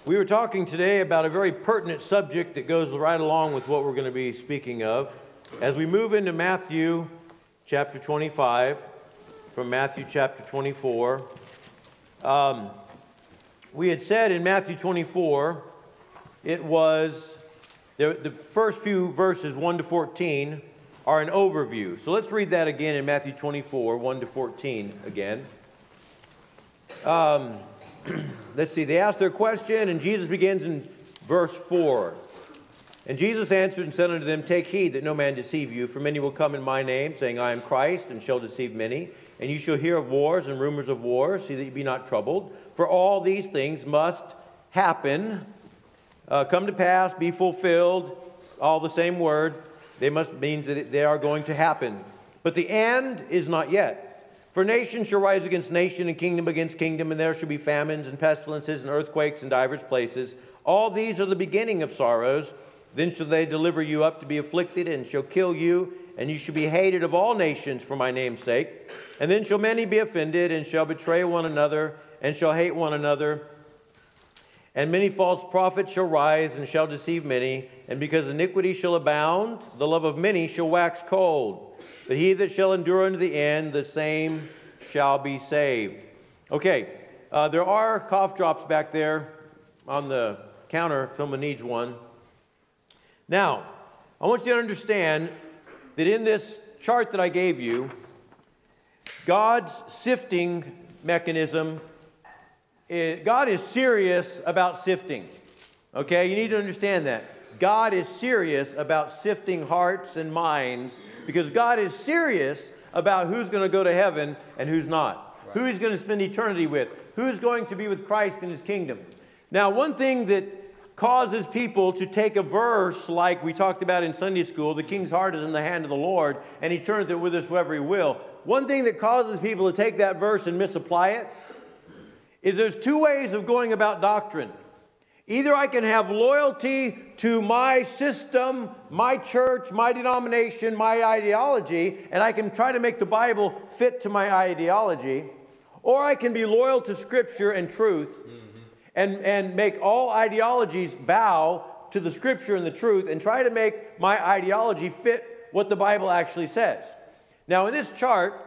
We were talking today about a very pertinent subject that goes right along with what we're going to be speaking of. As we move into Matthew chapter 25, from Matthew chapter 24, we had said in Matthew 24, it was the first few verses, 1 to 14, are an overview. So let's read that again in Matthew 24, 1 to 14 again. Let's see, they asked their question, and Jesus begins in verse 4. And Jesus answered and said unto them, Take heed that no man deceive you, for many will come in my name, saying, I am Christ, and shall deceive many. And you shall hear of wars and rumors of wars, see that you be not troubled. For all these things must happen, come to pass, be fulfilled, all the same word. They must means that they are going to happen. But the end is not yet. For nation shall rise against nation, and kingdom against kingdom, and there shall be famines and pestilences and earthquakes in divers places. All these are the beginning of sorrows. Then shall they deliver you up to be afflicted, and shall kill you, and you shall be hated of all nations for my name's sake. And then shall many be offended, and shall betray one another, and shall hate one another. And many false prophets shall rise, and shall deceive many. And because iniquity shall abound, the love of many shall wax cold. But he that shall endure unto the end, the same shall be saved. Okay, there are cough drops back there on the counter if someone needs one. Now, I want you to understand that in this chart that I gave you, God's sifting mechanism, God is serious about sifting. Okay, you need to understand that. God is serious about sifting hearts and minds because God is serious about who's going to go to heaven and who's not. Right. Who he's going to spend eternity with. Who's going to be with Christ in his kingdom. Now, one thing that causes people to take a verse like we talked about in Sunday school, the king's heart is in the hand of the Lord, and he turneth it whithersoever he will. One thing that causes people to take that verse and misapply it is there's two ways of going about doctrine. Either I can have loyalty to my system, my church, my denomination, my ideology, and I can try to make the Bible fit to my ideology, or I can be loyal to Scripture and truth and make all ideologies bow to the Scripture and the truth and try to make my ideology fit what the Bible actually says. Now, in this chart,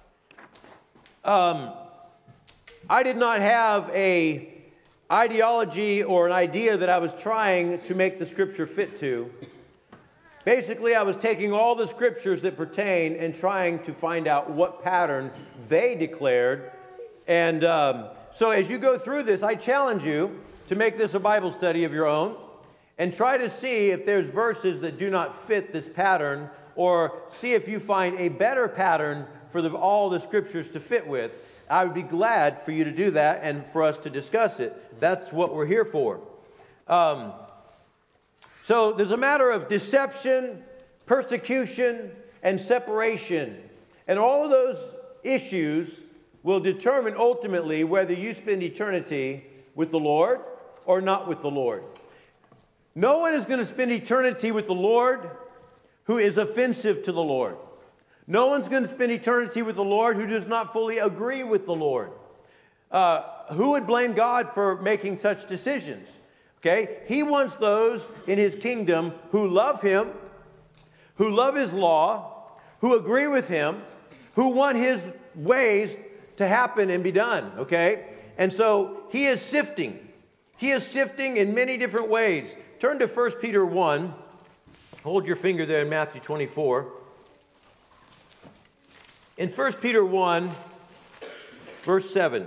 I did not have a ideology or an idea that I was trying to make the Scripture fit to. Basically, I was taking all the Scriptures that pertain and trying to find out what pattern they declared. And so as you go through this, I challenge you to make this a Bible study of your own and try to see if there's verses that do not fit this pattern, or see if you find a better pattern for all the Scriptures to fit with. I would be glad for you to do that and for us to discuss it. That's what we're here for. So there's a matter of deception, persecution, and separation. And all of those issues will determine ultimately whether you spend eternity with the Lord or not with the Lord. No one is going to spend eternity with the Lord who is offensive to the Lord. No one's going to spend eternity with the Lord who does not fully agree with the Lord. Who would blame God for making such decisions? Okay? He wants those in his kingdom who love him, who love his law, who agree with him, who want his ways to happen and be done. Okay? And so he is sifting. He is sifting in many different ways. Turn to 1 Peter 1. Hold your finger there in Matthew 24. In 1 Peter 1, verse 7.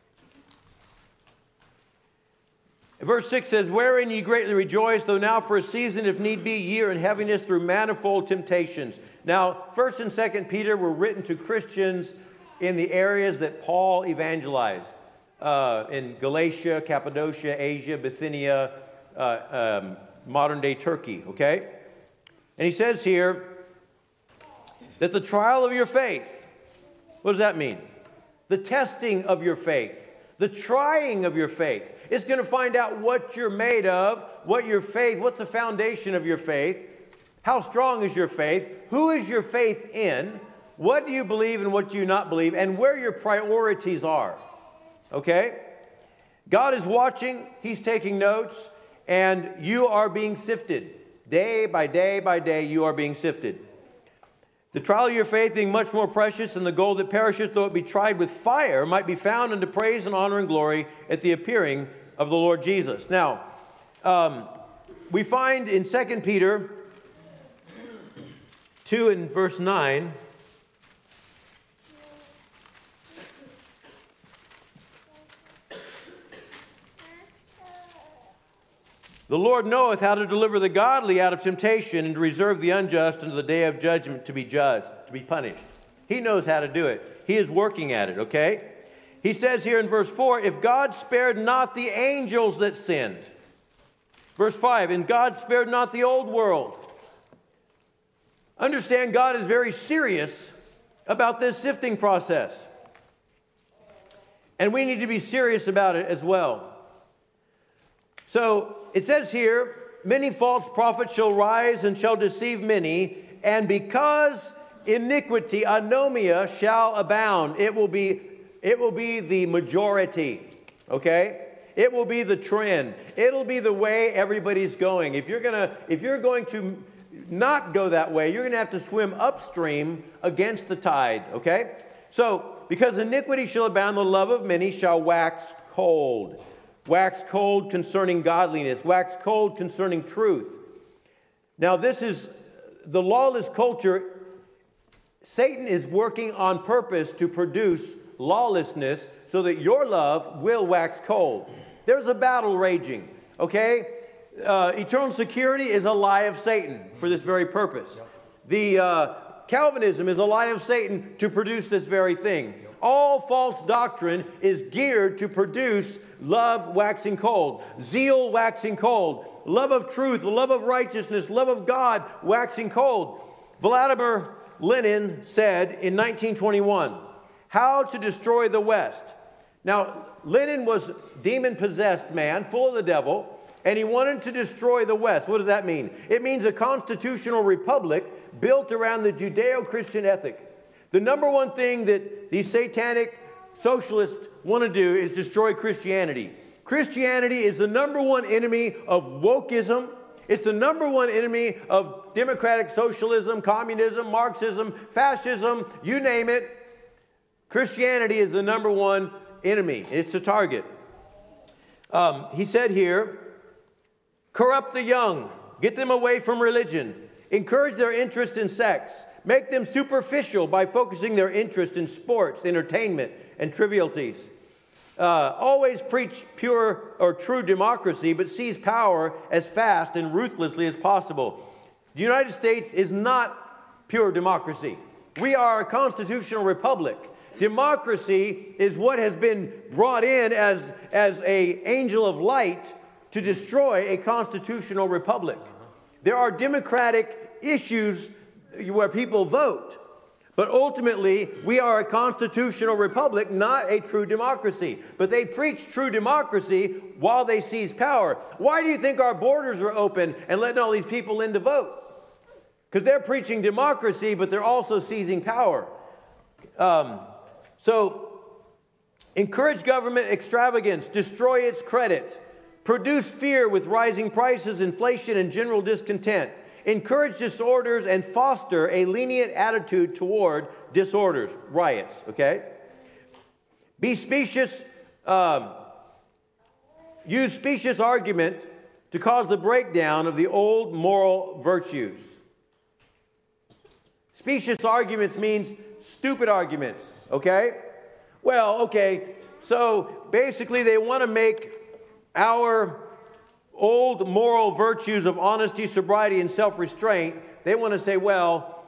Verse 6 says, Wherein ye greatly rejoice, though now for a season, if need be, ye are in heaviness through manifold temptations. Now, 1 and 2 Peter were written to Christians in the areas that Paul evangelized. In Galatia, Cappadocia, Asia, Bithynia, modern-day Turkey, okay? And he says here that the trial of your faith, what does that mean? The testing of your faith, the trying of your faith. It's going to find out what you're made of, what your faith, what's the foundation of your faith, how strong is your faith, who is your faith in, what do you believe and what do you not believe, and where your priorities are. Okay? God is watching, He's taking notes, and you are being sifted. Day by day by day, you are being sifted. The trial of your faith, being much more precious than the gold that perishes, though it be tried with fire, might be found unto praise and honor and glory at the appearing of the Lord Jesus. Now, we find in 2 Peter 2 and verse 9, the Lord knoweth how to deliver the godly out of temptation and to reserve the unjust unto the day of judgment to be judged, to be punished. He knows how to do it. He is working at it, okay? He says here in verse 4, if God spared not the angels that sinned. Verse 5, and God spared not the old world. Understand, God is very serious about this sifting process. And we need to be serious about it as well. So, it says here, many false prophets shall rise and shall deceive many, and because iniquity, anomia, shall abound, it will be the majority, okay? It will be the trend. It'll be the way everybody's going. If you're going to not go that way, you're going to have to swim upstream against the tide, okay? So, because iniquity shall abound, the love of many shall wax cold. Wax cold concerning godliness. Wax cold concerning truth. Now, this is the lawless culture. Satan is working on purpose to produce lawlessness so that your love will wax cold. There's a battle raging, okay? Eternal security is a lie of Satan for this very purpose. The Calvinism is a lie of Satan to produce this very thing. All false doctrine is geared to produce love waxing cold, zeal waxing cold, love of truth, love of righteousness, love of God waxing cold. Vladimir Lenin said in 1921, how to destroy the West. Now, Lenin was a demon-possessed man, full of the devil, and he wanted to destroy the West. What does that mean? It means a constitutional republic built around the Judeo-Christian ethic. The number one thing that these satanic socialists want to do is destroy Christianity. Christianity is the number one enemy of wokeism. It's the number one enemy of democratic socialism, communism, Marxism, fascism, you name it. Christianity is the number one enemy. It's a target. He said here, corrupt the young, get them away from religion, encourage their interest in sex, make them superficial by focusing their interest in sports, entertainment, and trivialities. Always preach pure or true democracy, but seize power as fast and ruthlessly as possible. The United States is not pure democracy. We are a constitutional republic. Democracy is what has been brought in as an angel of light to destroy a constitutional republic. There are democratic issues where people vote. But ultimately, we are a constitutional republic, not a true democracy. But they preach true democracy while they seize power. Why do you think our borders are open and letting all these people in to vote? Because they're preaching democracy, but they're also seizing power. So, encourage government extravagance, destroy its credit, produce fear with rising prices, inflation, and general discontent. Encourage disorders and foster a lenient attitude toward disorders, riots, okay? Be specious, use specious argument to cause the breakdown of the old moral virtues. Specious arguments means stupid arguments, okay? Well, okay, so basically they want to make our old moral virtues of honesty, sobriety, and self-restraint, they want to say, well,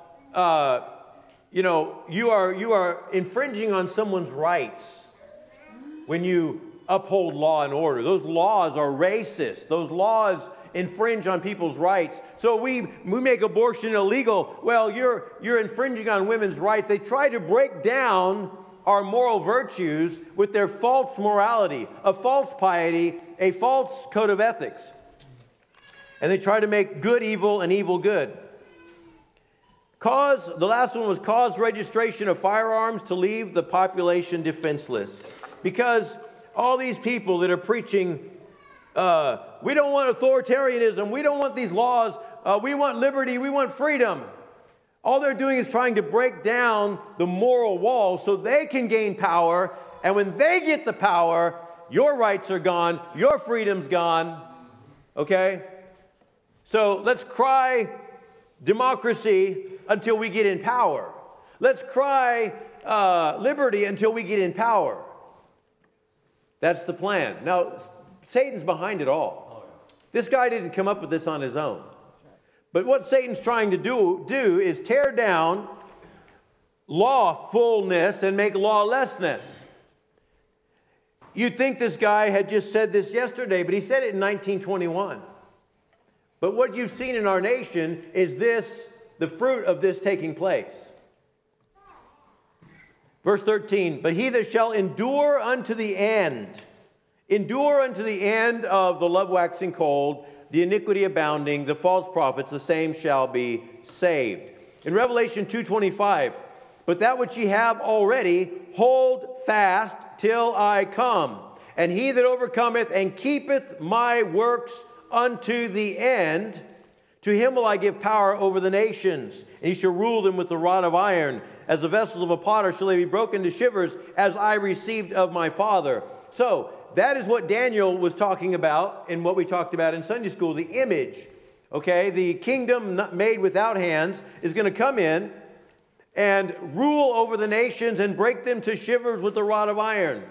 you are infringing on someone's rights when you uphold law and order. Those laws are racist. Those laws infringe on people's rights. So we make abortion illegal. Well, you're infringing on women's rights. They try to break down our moral virtues with their false morality, a false piety, a false code of ethics. And they try to make good evil and evil good. The last one was cause registration of firearms to leave the population defenseless. Because all these people that are preaching, we don't want authoritarianism, we don't want these laws, we want liberty, we want freedom. All they're doing is trying to break down the moral wall so they can gain power. And when they get the power, your rights are gone, your freedom's gone. Okay? So let's cry democracy until we get in power. Let's cry liberty until we get in power. That's the plan. Now, Satan's behind it all. This guy didn't come up with this on his own. But what Satan's trying to do is tear down lawfulness and make lawlessness. You'd think this guy had just said this yesterday, but he said it in 1921. But what you've seen in our nation is the fruit of this taking place. Verse 13, but he that shall endure unto the end of the love waxing cold, the iniquity abounding, the false prophets, the same shall be saved. In Revelation 2:25, but that which ye have already, hold fast till I come. And he that overcometh and keepeth my works unto the end, to him will I give power over the nations, and he shall rule them with the rod of iron. As the vessels of a potter shall they be broken to shivers, as I received of my Father. So, that is what Daniel was talking about and what we talked about in Sunday school, the image. Okay, the kingdom made without hands is going to come in and rule over the nations and break them to shivers with the rod of iron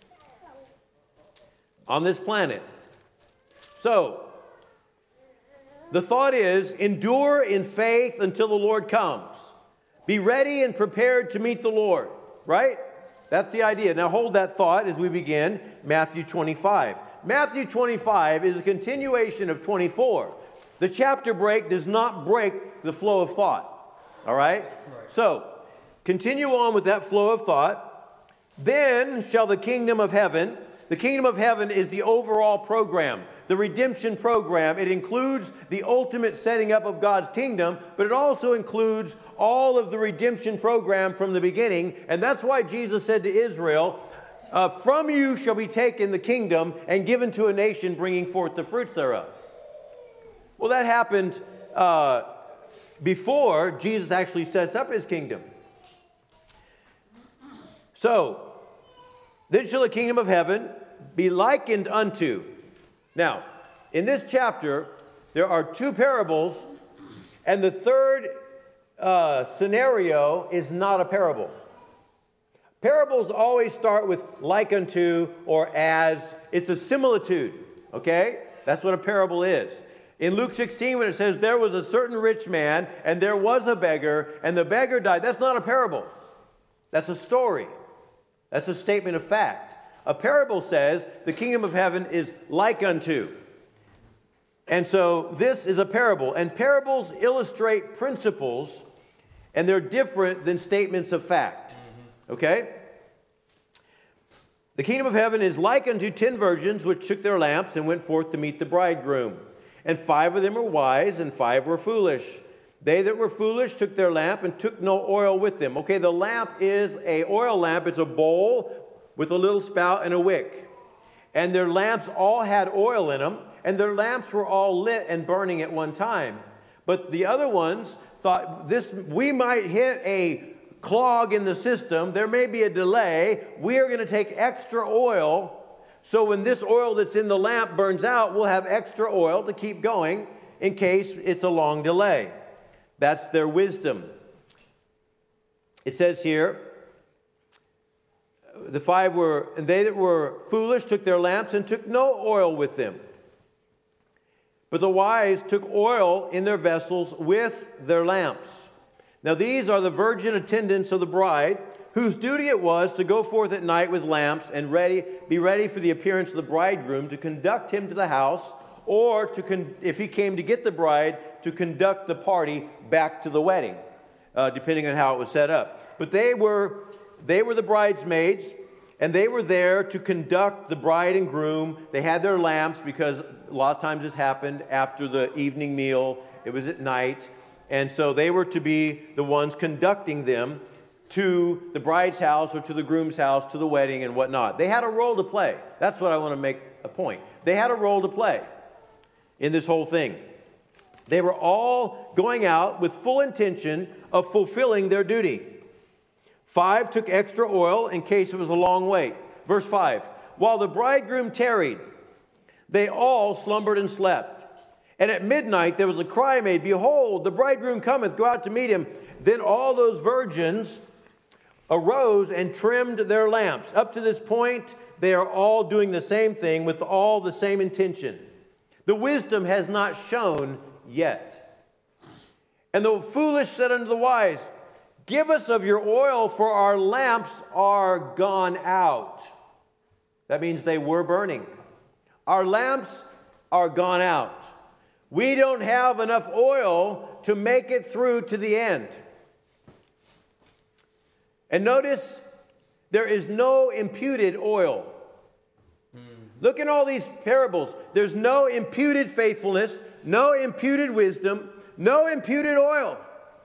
on this planet. So, the thought is, endure in faith until the Lord comes. Be ready and prepared to meet the Lord, right? That's the idea. Now hold that thought as we begin Matthew 25. Matthew 25 is a continuation of 24. The chapter break does not break the flow of thought. All right? So, continue on with that flow of thought. Then shall the kingdom of heaven is the overall program, the redemption program. It includes the ultimate setting up of God's kingdom, but it also includes all of the redemption program from the beginning. And that's why Jesus said to Israel, from you shall be taken the kingdom and given to a nation bringing forth the fruits thereof. Well, that happened before Jesus actually sets up his kingdom. So, then shall the kingdom of heaven be likened unto. Now, in this chapter, there are two parables, and the third scenario is not a parable. Parables always start with like unto or as. It's a similitude, okay? That's what a parable is. In Luke 16, when it says, there was a certain rich man, and there was a beggar, and the beggar died, that's not a parable. That's a story. That's a statement of fact. A parable says the kingdom of heaven is like unto. And so this is a parable. And parables illustrate principles, and they're different than statements of fact. Okay? The kingdom of heaven is like unto 10 virgins which took their lamps and went forth to meet the bridegroom. And 5 of them were wise, and 5 were foolish. They that were foolish took their lamp and took no oil with them. Okay, the lamp is an oil lamp. It's a bowl with a little spout and a wick. And their lamps all had oil in them, and their lamps were all lit and burning at one time. But the other ones thought, we might hit a clog in the system. There may be a delay. We are going to take extra oil, so when this oil that's in the lamp burns out, we'll have extra oil to keep going in case it's a long delay. That's their wisdom. It says here, they that were foolish took their lamps and took no oil with them. But the wise took oil in their vessels with their lamps. Now these are the virgin attendants of the bride, whose duty it was to go forth at night with lamps and be ready for the appearance of the bridegroom, to conduct him to the house, or if he came to get the bride, to conduct the party back to the wedding, depending on how it was set up. But they were the bridesmaids, and they were there to conduct the bride and groom. They had their lamps because a lot of times this happened after the evening meal. It was at night. And so they were to be the ones conducting them to the bride's house or to the groom's house, to the wedding and whatnot. They had a role to play. That's what I want to make a point. They had a role to play in this whole thing. They were all going out with full intention of fulfilling their duty. 5 took extra oil in case it was a long wait. Verse 5, while the bridegroom tarried, they all slumbered and slept. And at midnight there was a cry made, behold, the bridegroom cometh, go out to meet him. Then all those virgins arose and trimmed their lamps. Up to this point, they are all doing the same thing with all the same intention. The wisdom has not shone yet. And the foolish said unto the wise, give us of your oil, for our lamps are gone out. That means they were burning. Our lamps are gone out. We don't have enough oil to make it through to the end. And notice, there is no imputed oil. Look at all these parables. There's no imputed faithfulness, no imputed wisdom, no imputed oil.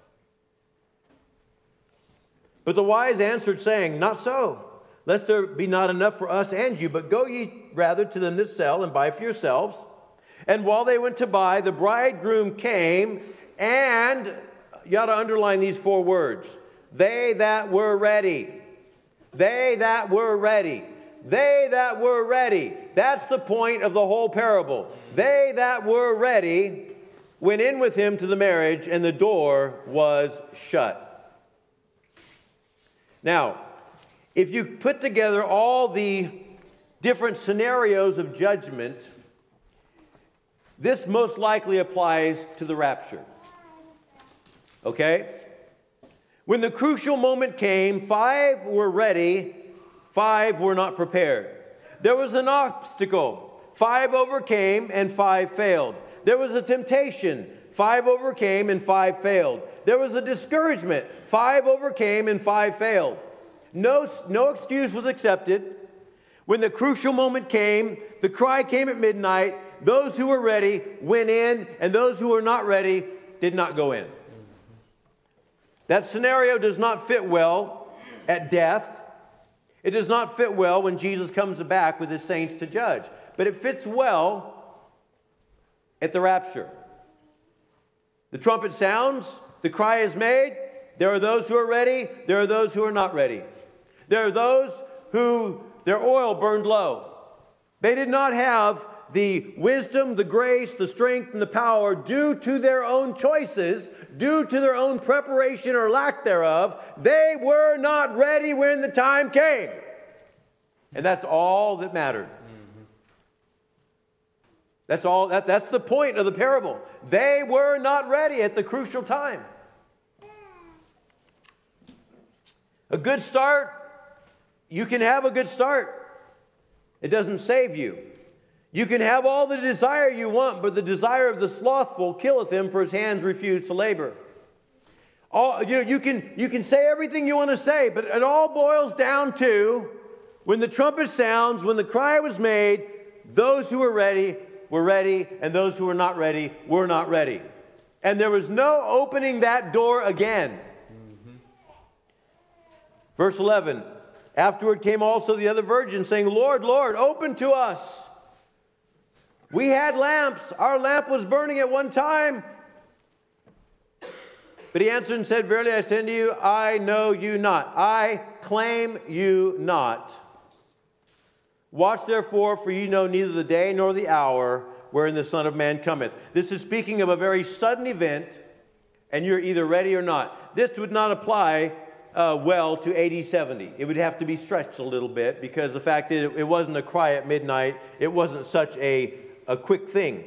But the wise answered, saying, not so, lest there be not enough for us and you, but go ye rather to them that sell and buy for yourselves. And while they went to buy, the bridegroom came, and you ought to underline these 4 words. They that were ready. They that were ready. They that were ready. That's the point of the whole parable. They that were ready went in with him to the marriage, and the door was shut. Now, if you put together all the different scenarios of judgment, this most likely applies to the rapture. Okay? When the crucial moment came, 5 were ready, 5 were not prepared. There was an obstacle. 5 overcame and 5 failed. There was a temptation. 5 overcame and 5 failed. There was a discouragement. 5 overcame and 5 failed. No excuse was accepted. When the crucial moment came, the cry came at midnight. Those who were ready went in, and those who were not ready did not go in. That scenario does not fit well at death. It does not fit well when Jesus comes back with his saints to judge. But it fits well at the rapture. The trumpet sounds, the cry is made. There are those who are ready, there are those who are not ready. There are those who their oil burned low. They did not have the wisdom, the grace, the strength, and the power due to their own choices, due to their own preparation or lack thereof. They were not ready when the time came. And that's all that mattered. That's all. That's the point of the parable. They were not ready at the crucial time. A good start, you can have a good start. It doesn't save you. You can have all the desire you want, but the desire of the slothful killeth him, for his hands refuse to labor. You can say everything you want to say, but it all boils down to when the trumpet sounds, when the cry was made, those who were ready, and those who were not ready were not ready. And there was no opening that door again. Verse 11, afterward came also the other virgins, saying, Lord, Lord, open to us. We had lamps. Our lamp was burning at one time. But he answered and said, verily I say unto you, I know you not. I claim you not. Watch therefore, for you know neither the day nor the hour wherein the Son of Man cometh. This is speaking of a very sudden event, and you're either ready or not. This would not apply well to AD 70. It would have to be stretched a little bit, because the fact that it wasn't a cry at midnight. It wasn't such a quick thing.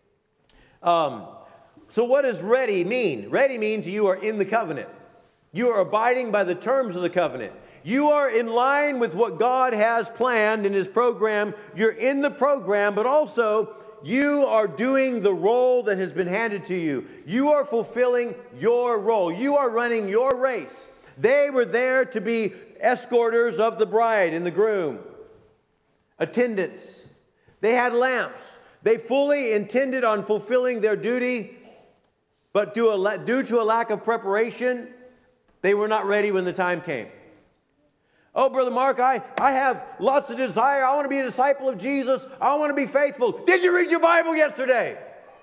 So what does ready mean? Ready means you are in the covenant. You are abiding by the terms of the covenant. You are in line with what God has planned in his program. You're in the program, but also you are doing the role that has been handed to you. You are fulfilling your role. You are running your race. They were there to be escorters of the bride and the groom, attendants. They had lamps. They fully intended on fulfilling their duty, but due to a lack of preparation, They were not ready when the time came. Oh, Brother Mark, I have lots of desire. I want to be a disciple of Jesus. I want to be faithful. Did you read your Bible yesterday?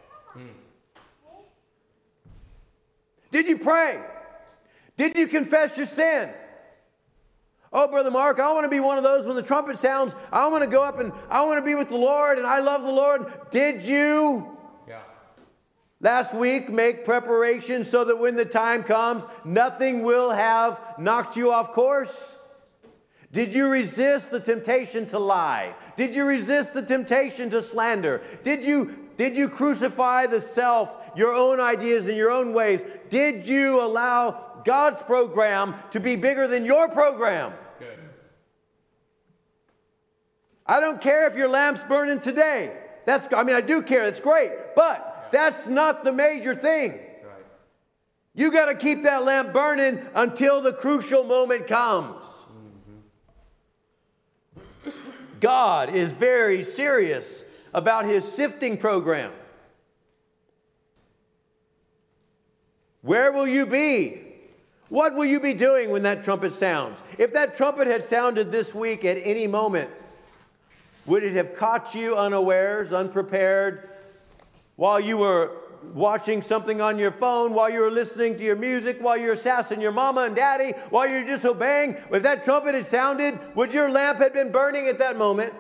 Did you pray? Did you confess your sin? Oh, Brother Mark, I want to be one of those when the trumpet sounds. I want to go up and I want to be with the Lord and I love the Lord. Did you last week make preparations so that when the time comes, nothing will have knocked you off course? Did you resist the temptation to lie? Did you resist the temptation to slander? Did you crucify the self, your own ideas and your own ways? Did you allow God's program to be bigger than your program? Good. I don't care if your lamp's burning today. I do care. That's great. But that's not the major thing. Right. You got to keep that lamp burning until the crucial moment comes. God is very serious about His sifting program. Where will you be? What will you be doing when that trumpet sounds? If that trumpet had sounded this week at any moment, would it have caught you unawares, unprepared, while you were watching something on your phone, while you were listening to your music, while you were sassing your mama and daddy, while you were disobeying? If that trumpet had sounded, would your lamp have been burning at that moment?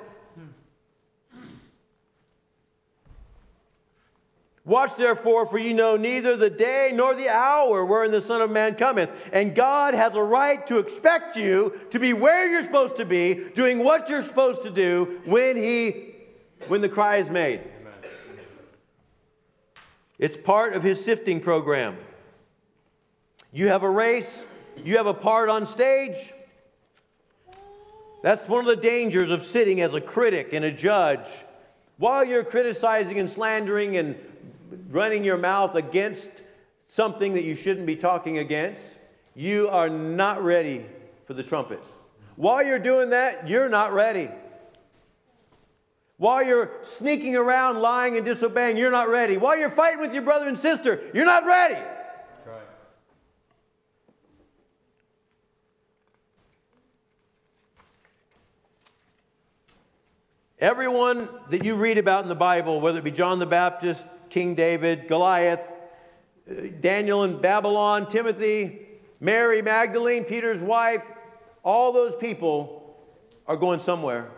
Watch therefore, for you know neither the day nor the hour wherein the Son of Man cometh. And God has a right to expect you to be where you're supposed to be, doing what you're supposed to do when the cry is made. Amen. It's part of His sifting program. You have a race. You have a part on stage. That's one of the dangers of sitting as a critic and a judge. While you're criticizing and slandering and running your mouth against something that you shouldn't be talking against, you are not ready for the trumpet. While you're doing that, you're not ready. While you're sneaking around, lying and disobeying, you're not ready. While you're fighting with your brother and sister, you're not ready. That's right. Everyone that you read about in the Bible, whether it be John the Baptist, King David, Goliath, Daniel in Babylon, Timothy, Mary Magdalene, Peter's wife, all those people are going somewhere.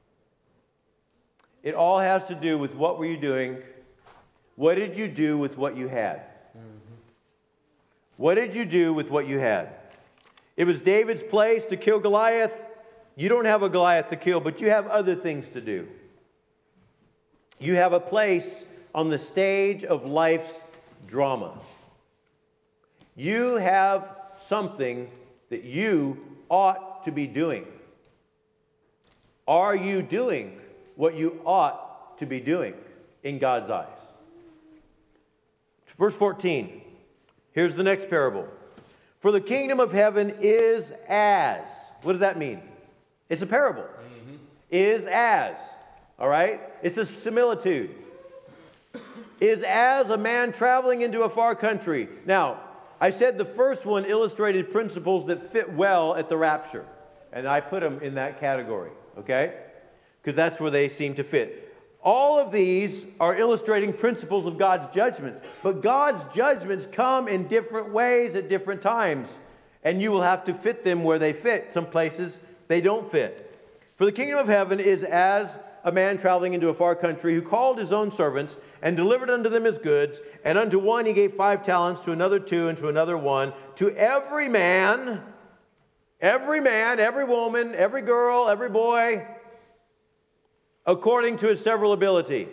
It all has to do with what were you doing? What did you do with what you had? What did you do with what you had? It was David's place to kill Goliath. You don't have a Goliath to kill, but you have other things to do. You have a place on the stage of life's drama. You have something that you ought to be doing. Are you doing what you ought to be doing in God's eyes? Verse 14. Here's the next parable. For the kingdom of heaven is as. What does that mean? It's a parable. Mm-hmm. Is as. All right? It's a similitude. Is as a man traveling into a far country. Now, I said the first one illustrated principles that fit well at the rapture. And I put them in that category. Okay? Because that's where they seem to fit. All of these are illustrating principles of God's judgment. But God's judgments come in different ways at different times. And you will have to fit them where they fit. Some places they don't fit. For the kingdom of heaven is as a man traveling into a far country who called his own servants and delivered unto them his goods. And unto one he gave 5 talents, to another 2, and to another 1. To every man, every woman, every girl, every boy, according to his several ability.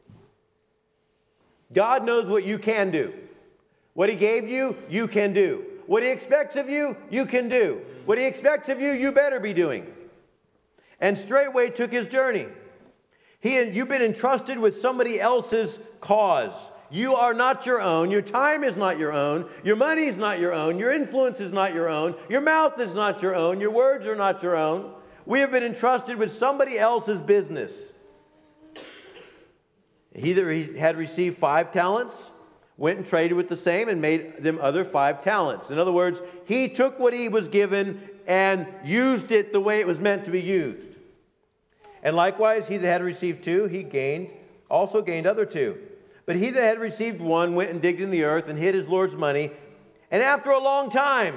God knows what you can do. What He gave you, you can do. What He expects of you, you can do. What He expects of you, you better be doing. And straightway took his journey. You've been entrusted with somebody else's cause. You are not your own. Your time is not your own. Your money is not your own. Your influence is not your own. Your mouth is not your own. Your words are not your own. We have been entrusted with somebody else's business. He had received 5 talents. went and traded with the same and made them other 5 talents. In other words, he took what he was given and used it the way it was meant to be used. And likewise, he that had received 2, he also gained other 2. But he that had received 1 went and digged in the earth and hid his Lord's money. And after a long time,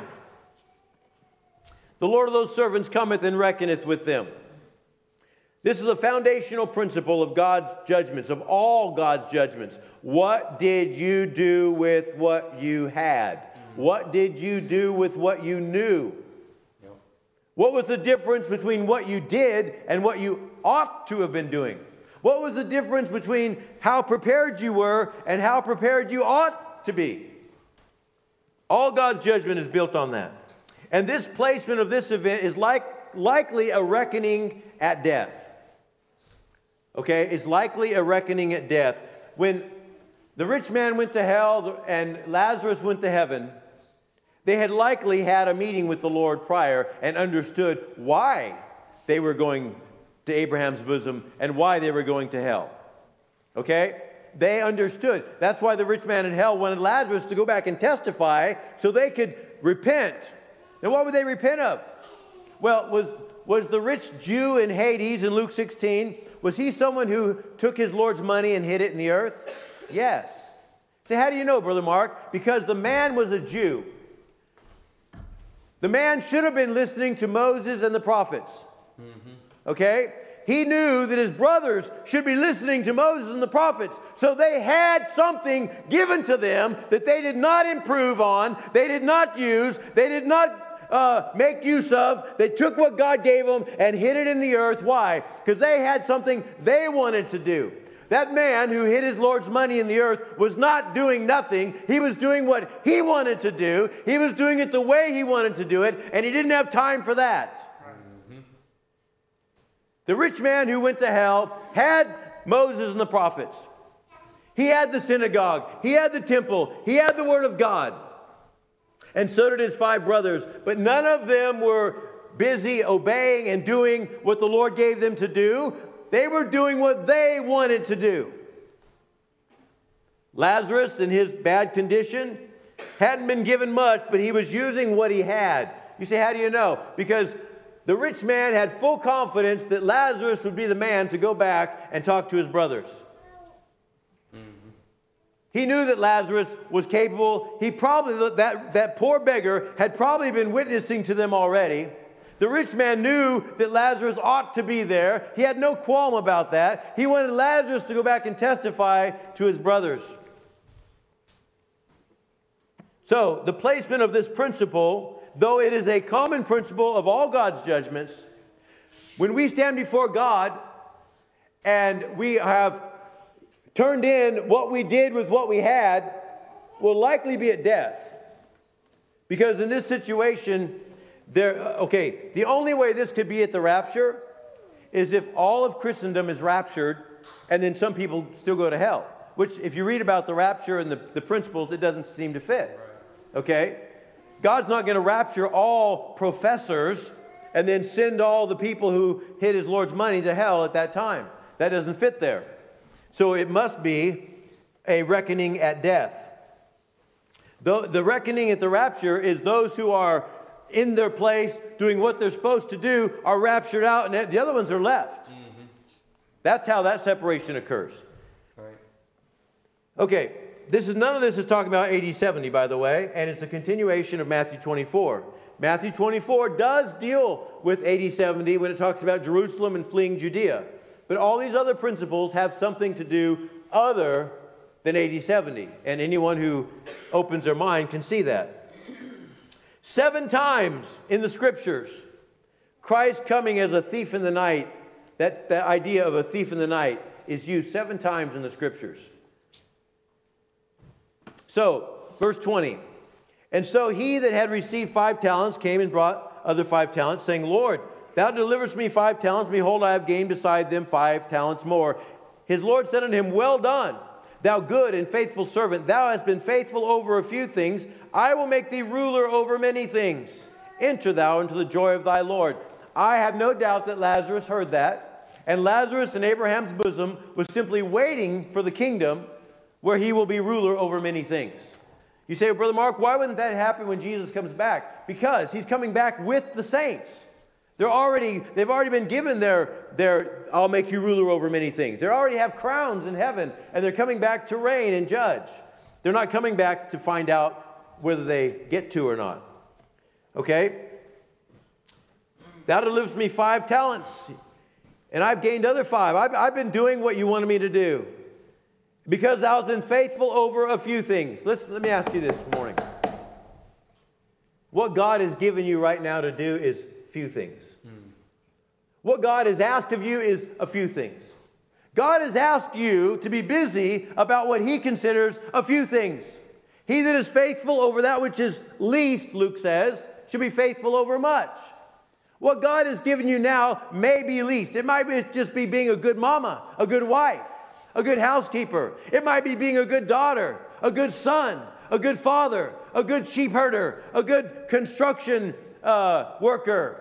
the Lord of those servants cometh and reckoneth with them. This is a foundational principle of God's judgments, of all God's judgments. What did you do with what you had? What did you do with what you knew? What was the difference between what you did and what you ought to have been doing? What was the difference between how prepared you were and how prepared you ought to be? All God's judgment is built on that. And this placement of this event is likely a reckoning at death. Okay, it's likely a reckoning at death. When the rich man went to hell and Lazarus went to heaven, they had likely had a meeting with the Lord prior and understood why they were going to Abraham's bosom and why they were going to hell. Okay? They understood. That's why the rich man in hell wanted Lazarus to go back and testify so they could repent. Now, what would they repent of? Well, was the rich Jew in Hades in Luke 16, was he someone who took his Lord's money and hid it in the earth? Yes. So how do you know, Brother Mark? Because the man was a Jew. The man should have been listening to Moses and the prophets. Okay? He knew that his brothers should be listening to Moses and the prophets. So they had something given to them that they did not improve on, they did not use, they did not make use of. They took what God gave them and hid it in the earth. Why? Because they had something they wanted to do. That man who hid his Lord's money in the earth was not doing nothing. He was doing what he wanted to do. He was doing it the way he wanted to do it, and he didn't have time for that. The rich man who went to hell had Moses and the prophets. He had the synagogue. He had the temple. He had the Word of God. And so did his 5 brothers. But none of them were busy obeying and doing what the Lord gave them to do. They were doing what they wanted to do. Lazarus, in his bad condition, hadn't been given much, but he was using what he had. You say, how do you know? Because the rich man had full confidence that Lazarus would be the man to go back and talk to his brothers. He knew that Lazarus was capable. He probably, that poor beggar had probably been witnessing to them already. The rich man knew that Lazarus ought to be there. He had no qualm about that. He wanted Lazarus to go back and testify to his brothers. So, the placement of this principle, though it is a common principle of all God's judgments, when we stand before God and we have turned in what we did with what we had, will likely be at death. Because in this situation, the only way this could be at the rapture is if all of Christendom is raptured and then some people still go to hell. Which, if you read about the rapture and the principles, it doesn't seem to fit. Okay? God's not going to rapture all professors and then send all the people who hid his Lord's money to hell at that time. That doesn't fit there. So it must be a reckoning at death. The reckoning at the rapture is those who are in their place doing what they're supposed to do are raptured out and the other ones are left. That's how that separation occurs. Right. Okay, none of this is talking about AD 70, by the way, and it's a continuation of Matthew 24. Matthew 24 does deal with AD 70 when it talks about Jerusalem and fleeing Judea. But all these other principles have something to do other than AD 70. And anyone who opens their mind can see that. 7 times in the Scriptures, Christ coming as a thief in the night, that idea of a thief in the night is used 7 times in the Scriptures. So, verse 20. And so he that had received 5 talents came and brought other 5 talents, saying, Lord, thou deliverest me 5 talents. Behold, I have gained beside them 5 talents more. His Lord said unto him, Well done, thou good and faithful servant. Thou hast been faithful over a few things. I will make thee ruler over many things. Enter thou into the joy of thy Lord. I have no doubt that Lazarus heard that. And Lazarus in Abraham's bosom was simply waiting for the kingdom, where he will be ruler over many things. You say, Brother Mark, why wouldn't that happen when Jesus comes back? Because he's coming back with the saints. They've already been given their I'll make you ruler over many things. They already have crowns in heaven, and they're coming back to reign and judge. They're not coming back to find out whether they get to or not. Okay? Thou delivers me 5 talents, and I've gained other 5. I've been doing what you wanted me to do. Because thou hast been faithful over a few things. Let me ask you this morning. What God has given you right now to do is few things. What God has asked of you is a few things. God has asked you to be busy about what he considers a few things. He that is faithful over that which is least, Luke says, should be faithful over much. What God has given you now may be least. It might just be being a good mama, a good wife, a good housekeeper. It might be being a good daughter, a good son, a good father, a good sheep herder, a good construction worker.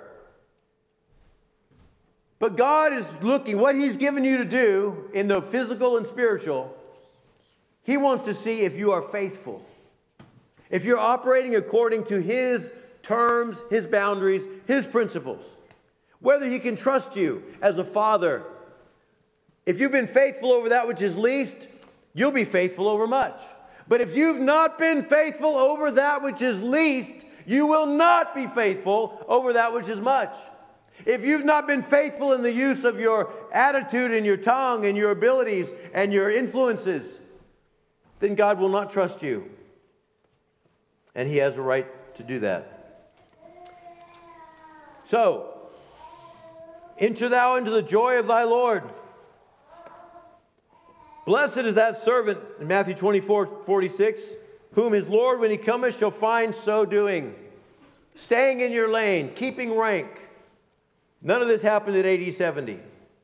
But God is looking, what he's given you to do in the physical and spiritual, he wants to see if you are faithful. If you're operating according to his terms, his boundaries, his principles. Whether he can trust you as a father. If you've been faithful over that which is least, you'll be faithful over much. But if you've not been faithful over that which is least, you will not be faithful over that which is much. If you've not been faithful in the use of your attitude and your tongue and your abilities and your influences, then God will not trust you. And he has a right to do that. So, enter thou into the joy of thy Lord. Blessed is that servant, in Matthew 24:46, whom his Lord, when he cometh, shall find so doing. Staying in your lane, keeping rank. None of this happened at AD 70.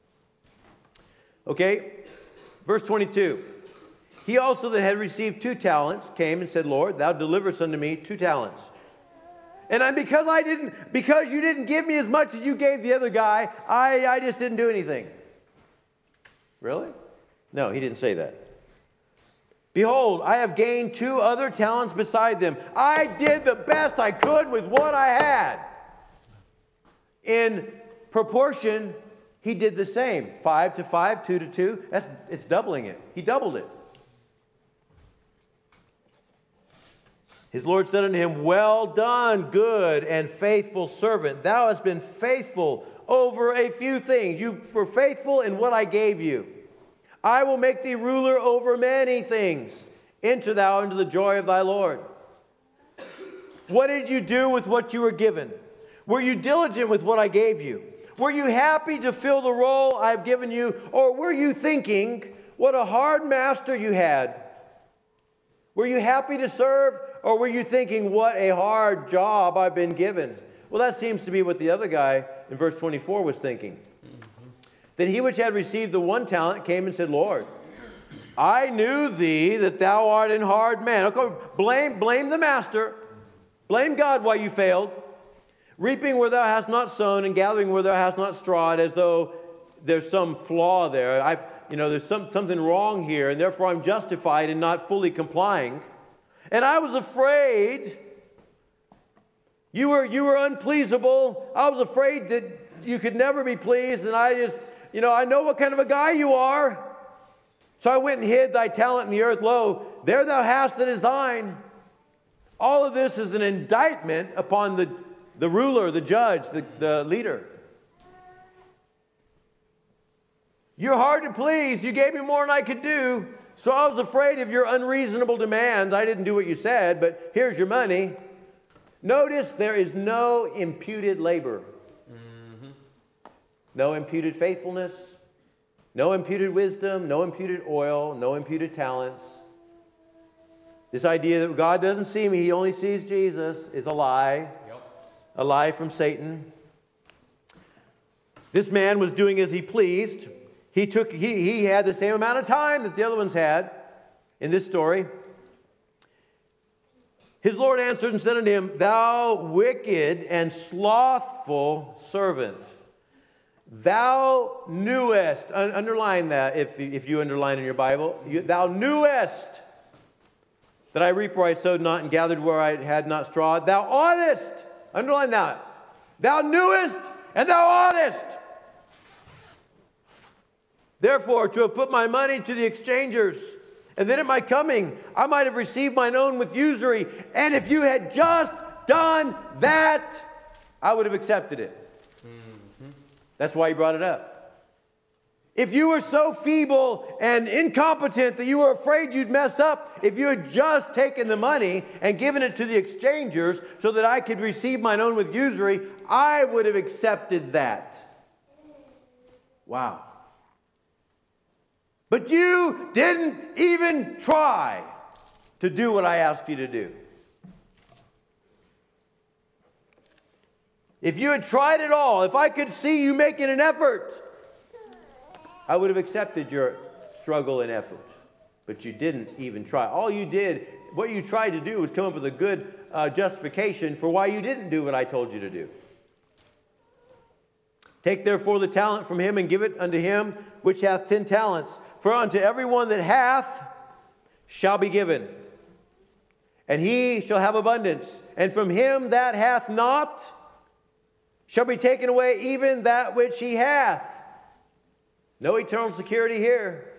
Okay, verse 22. He also that had received 2 talents came and said, Lord, thou deliverest unto me 2 talents. And because you didn't give me as much as you gave the other guy, I just didn't do anything. Really? No, he didn't say that. Behold, I have gained 2 other talents beside them. I did the best I could with what I had. In proportion, he did the same. 5 to 5, 2 to 2. It's doubling it. He doubled it. His Lord said unto him, well done, good and faithful servant. Thou hast been faithful over a few things. You were faithful in what I gave you. I will make thee ruler over many things. Enter thou into the joy of thy Lord. What did you do with what you were given? Were you diligent with what I gave you? Were you happy to fill the role I've given you? Or were you thinking, what a hard master you had? Were you happy to serve? Or were you thinking, what a hard job I've been given? Well, that seems to be what the other guy in verse 24 was thinking. Then he which had received the 1 talent came and said, Lord, I knew thee that thou art an hard man. Okay, blame the master. Blame God why you failed. Reaping where thou hast not sown and gathering where thou hast not strawed, as though there's some flaw there. There's something wrong here, and therefore I'm justified in not fully complying. And I was afraid. You were unpleasable. I was afraid that you could never be pleased, and I know what kind of a guy you are. So I went and hid thy talent in the earth. Lo, there thou hast that is thine. All of this is an indictment upon the ruler, the judge, the leader. You're hard to please. You gave me more than I could do. So I was afraid of your unreasonable demands. I didn't do what you said, but here's your money. Notice there is no imputed labor. No imputed faithfulness. No imputed wisdom. No imputed oil. No imputed talents. This idea that God doesn't see me, he only sees Jesus, is a lie. A lie from Satan. This man was doing as he pleased. He had the same amount of time that the other ones had in this story. His Lord answered and said unto him, thou wicked and slothful servant. Thou knewest, underline that if you underline in your Bible, thou knewest that I reap where I sowed not and gathered where I had not straw. Thou oughtest, underline that, thou knewest and thou oughtest. Therefore, to have put my money to the exchangers, and then at my coming, I might have received mine own with usury. And if you had just done that, I would have accepted it. That's why he brought it up. If you were so feeble and incompetent that you were afraid you'd mess up, if you had just taken the money and given it to the exchangers so that I could receive mine own with usury, I would have accepted that. Wow. But you didn't even try to do what I asked you to do. If you had tried it all, if I could see you making an effort, I would have accepted your struggle and effort. But you didn't even try. All you did, what you tried to do was come up with a good justification for why you didn't do what I told you to do. Take therefore the talent from him and give it unto him which hath 10 talents. For unto every one that hath shall be given, and he shall have abundance. And from him that hath not shall be taken away even that which he hath. No eternal security here.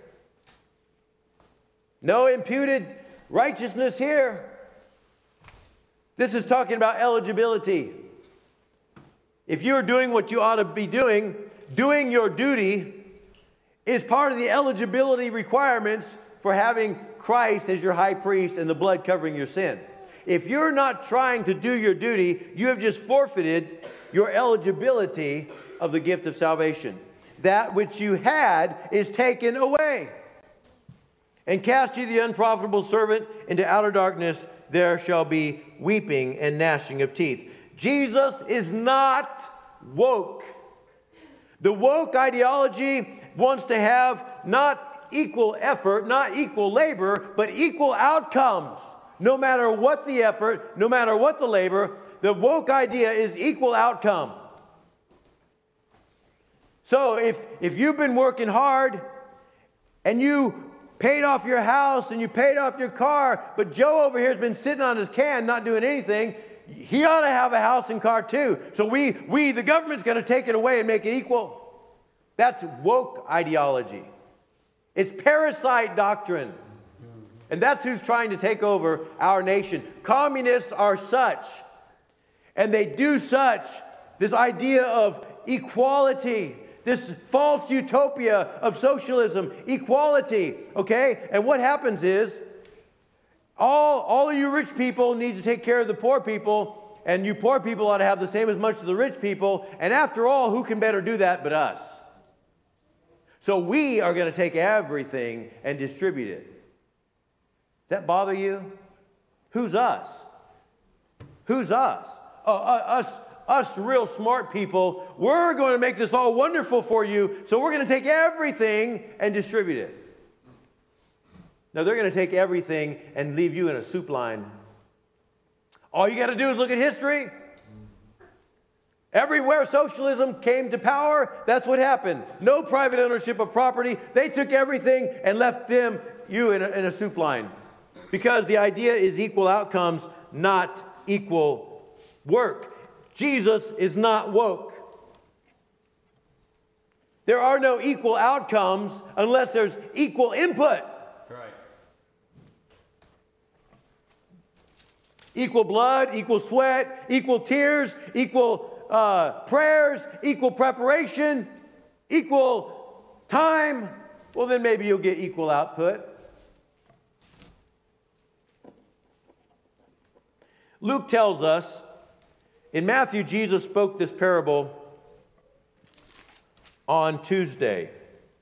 No imputed righteousness here. This is talking about eligibility. If you are doing what you ought to be doing your duty is part of the eligibility requirements for having Christ as your high priest and the blood covering your sin. If you're not trying to do your duty, you have just forfeited your eligibility of the gift of salvation. That which you had is taken away. And cast ye the unprofitable servant into outer darkness, there shall be weeping and gnashing of teeth. Jesus is not woke. The woke ideology wants to have not equal effort, not equal labor, but equal outcomes. No matter what the effort, no matter what the labor, the woke idea is equal outcome. So if you've been working hard and you paid off your house and you paid off your car, but Joe over here has been sitting on his can not doing anything, he ought to have a house and car too. So the government's going to take it away and make it equal. That's woke ideology. It's parasite doctrine. And that's who's trying to take over our nation. Communists are such. And they do such. This idea of equality. This false utopia of socialism. Equality. Okay? And what happens is, all of you rich people need to take care of the poor people. And you poor people ought to have the same as much as the rich people. And after all, who can better do that but us? So we are going to take everything and distribute it. Does that bother you? Who's us? Who's us? Us real smart people, we're going to make this all wonderful for you, so we're going to take everything and distribute it. Now, they're going to take everything and leave you in a soup line. All you got to do is look at history. Everywhere socialism came to power, that's what happened. No private ownership of property. They took everything and left you in a soup line. Because the idea is equal outcomes, not equal work. Jesus is not woke. There are no equal outcomes unless there's equal input. That's right. Equal blood, equal sweat, equal tears, equal prayers, equal preparation, equal time. Well, then maybe you'll get equal output. Luke tells us, in Matthew, Jesus spoke this parable on Tuesday.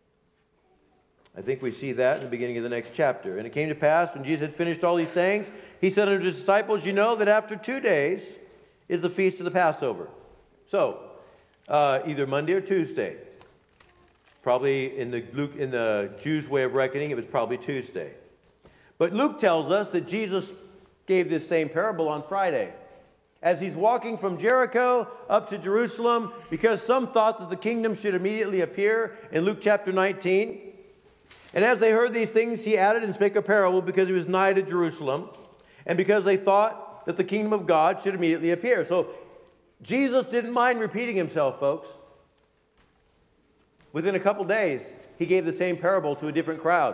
I think we see that in the beginning of the next chapter. And it came to pass, when Jesus had finished all these sayings, he said unto his disciples, you know that after 2 days is the feast of the Passover. So, either Monday or Tuesday. Probably in the Jews' way of reckoning, it was probably Tuesday. But Luke tells us that Jesus gave this same parable on Friday. as he's walking from Jericho up to Jerusalem, because some thought that the kingdom should immediately appear in Luke chapter 19. And as they heard these things, he added and spake a parable, because he was nigh to Jerusalem, and because they thought that the kingdom of God should immediately appear. So Jesus didn't mind repeating himself, folks. Within a couple days, he gave the same parable to a different crowd.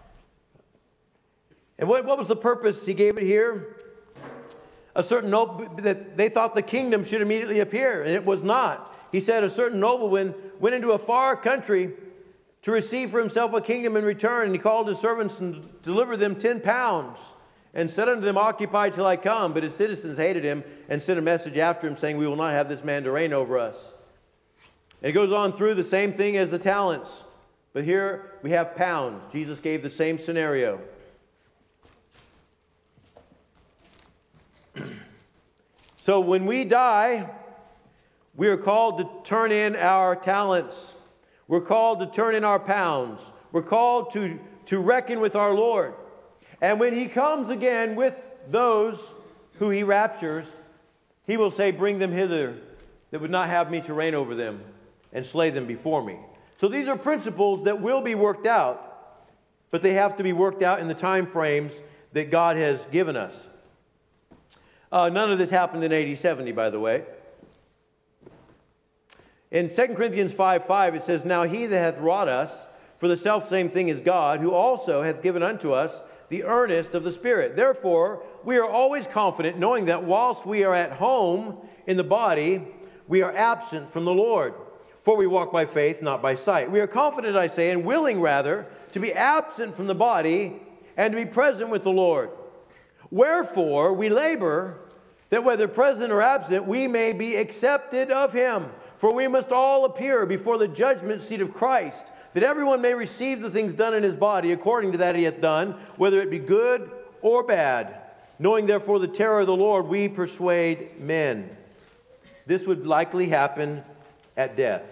And what was the purpose he gave it here? A certain noble, that they thought the kingdom should immediately appear, and it was not. He said a certain nobleman went into a far country to receive for himself a kingdom in return, and he called his servants and delivered them 10 pounds, and said unto them, Occupy till I come. But his citizens hated him, and sent a message after him, saying, We will not have this man to reign over us. And it goes on through the same thing as the talents. But here we have pounds. Jesus gave the same scenario. So when we die, we are called to turn in our talents. We're called to turn in our pounds. We're called to reckon with our Lord. And when he comes again with those who he raptures, he will say, Bring them hither that would not have me to reign over them, and slay them before me. So these are principles that will be worked out, but they have to be worked out in the time frames that God has given us. None of this happened in AD 70, by the way. In 2 Corinthians 5:5, it says, Now he that hath wrought us for the selfsame thing is God, who also hath given unto us the earnest of the Spirit. Therefore, we are always confident, knowing that whilst we are at home in the body, we are absent from the Lord. For we walk by faith, not by sight. We are confident, I say, and willing rather, to be absent from the body and to be present with the Lord. Wherefore we labor, that whether present or absent, we may be accepted of him. For we must all appear before the judgment seat of Christ, that everyone may receive the things done in his body according to that he hath done, whether it be good or bad. Knowing therefore the terror of the Lord, we persuade men. This would likely happen at death.